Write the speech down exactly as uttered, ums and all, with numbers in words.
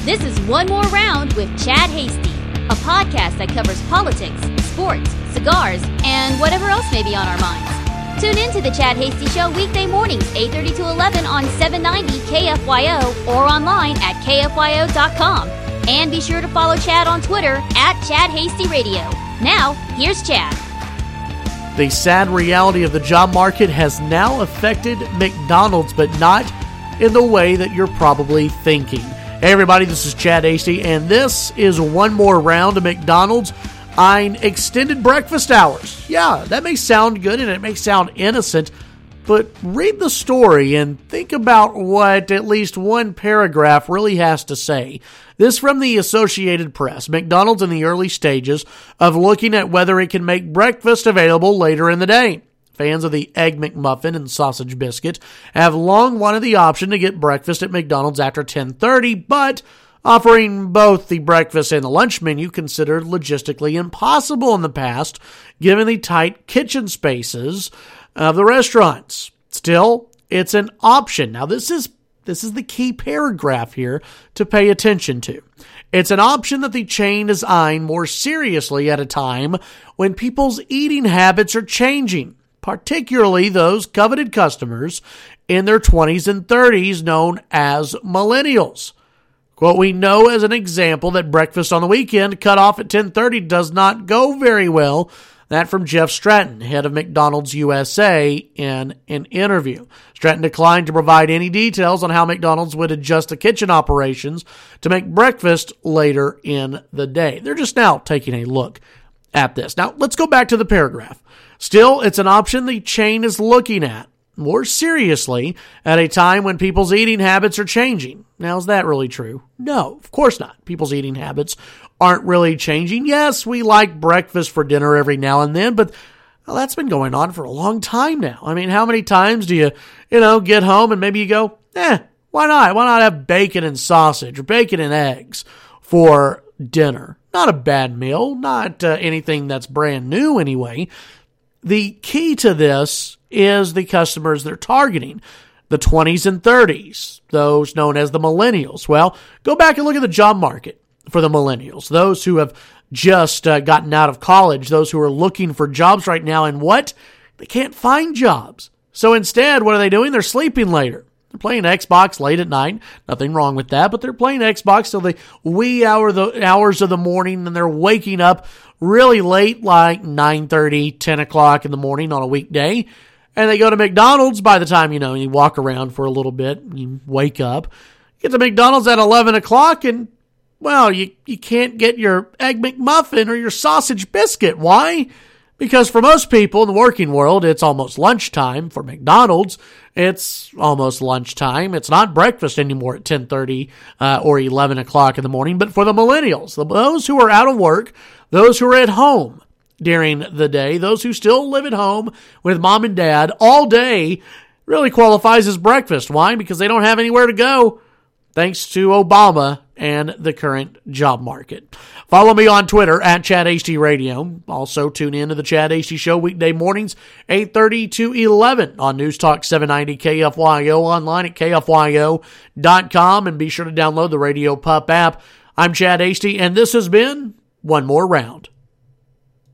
This is One More Round with Chad Hasty, a podcast that covers politics, sports, cigars, and whatever else may be on our minds. Tune in to the Chad Hasty Show weekday mornings, eight thirty to eleven on seven ninety K F Y O or online at K F Y O dot com. And be sure to follow Chad on Twitter at Chad Hasty Radio. Now, here's Chad. The sad reality of the job market has now affected McDonald's, but not in the way that you're probably thinking. Hey everybody, this is Chad Hasty, and this is One More Round of McDonald's eyeing extended breakfast hours. Yeah, that may sound good and it may sound innocent, but read the story and think about what at least one paragraph really has to say. This from the Associated Press. McDonald's in the early stages of looking at whether it can make breakfast available later in the day. Fans of the Egg McMuffin and sausage biscuit have long wanted the option to get breakfast at McDonald's after ten thirty, but offering both the breakfast and the lunch menu considered logistically impossible in the past, given the tight kitchen spaces of the restaurants. Still, it's an option. Now, this is this is the key paragraph here to pay attention to. It's an option that the chain is eyeing more seriously at a time when people's eating habits are changing, particularly those coveted customers in their twenties and thirties known as millennials. Quote, we know as an example that breakfast on the weekend cut off at ten thirty does not go very well. That from Jeff Stratton, head of McDonald's U S A, in an interview. Stratton declined to provide any details on how McDonald's would adjust the kitchen operations to make breakfast later in the day. They're just now taking a look at this. Now, let's go back to the paragraph. Still, it's an option the chain is looking at more seriously at a time when people's eating habits are changing. Now, is that really true? No, of course not. People's eating habits aren't really changing. Yes, we like breakfast for dinner every now and then, but well, that's been going on for a long time now. I mean, how many times do you, you know, get home and maybe you go, eh, why not? Why not have bacon and sausage or bacon and eggs for dinner? Not a bad meal, not uh, anything that's brand new anyway. The key to this is the customers they're targeting, the twenties and thirties, those known as the millennials. Well, go back and look at the job market for the millennials, those who have just uh, gotten out of college, those who are looking for jobs right now, and what? They can't find jobs. So instead, what are they doing? They're sleeping later. They're playing Xbox late at night. Nothing wrong with that, but they're playing Xbox till the wee hour the hours of the morning, and they're waking up really late, like nine thirty, ten o'clock in the morning on a weekday. And they go to McDonald's by the time, you know, you walk around for a little bit, you wake up, get to McDonald's at eleven o'clock, and, well, you, you can't get your Egg McMuffin or your sausage biscuit. Why? Because for most people in the working world, it's almost lunchtime. For McDonald's, it's almost lunchtime. It's not breakfast anymore at ten thirty uh, or eleven o'clock in the morning. But for the millennials, those who are out of work, those who are at home during the day, those who still live at home with mom and dad all day, really qualifies as breakfast. Why? Because they don't have anywhere to go, thanks to Obama and the current job market. Follow me on Twitter at Chad Hasty Radio. Also tune in to the Chad Hasty Show weekday mornings, eight thirty to eleven on News Talk seven ninety K F Y O, online at K F Y O dot com, and be sure to download the Radio Pup app. I'm Chad Hasty, and this has been One More Round.